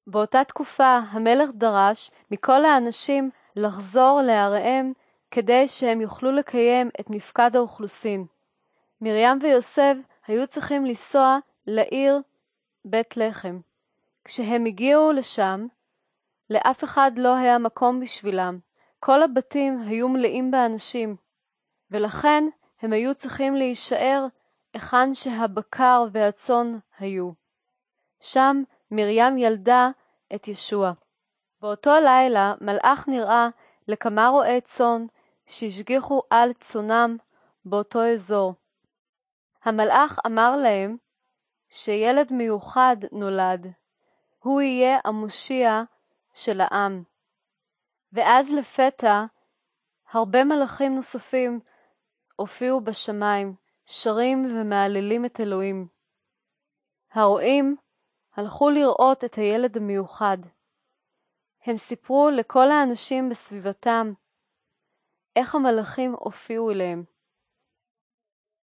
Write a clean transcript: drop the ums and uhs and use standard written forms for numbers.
באותה תקופה המלך דרש מכל האנשים לחזור לעריהם כדי שהם יוכלו לקיים את מפקד האוכלוסין. מרים ויוסף היו צריכים לנסוע לעיר בית לחם. כשהם הגיעו לשם, לאף אחד לא היה מקום בשבילם. כל הבתים היו מלאים באנשים, ולכן הם היו צריכים להישאר היכן שהבקר והצאן היו. שם מרים ילדה את ישוע. באותו לילה מלאך נראה לכמה רועי צאן שהשגיחו על צאנם באותו אזור. המלאך אמר להם שילד מיוחד נולד, הוא יהיה המושיע של העם. ואז לפתע הרבה מלאכים נוספים הופיעו בשמיים, שרים ומהללים את אלוהים. הרועים הלכו לראות את הילד המיוחד. הם סיפרו לכל האנשים בסביבתם איך המלאכים הופיעו אליהם.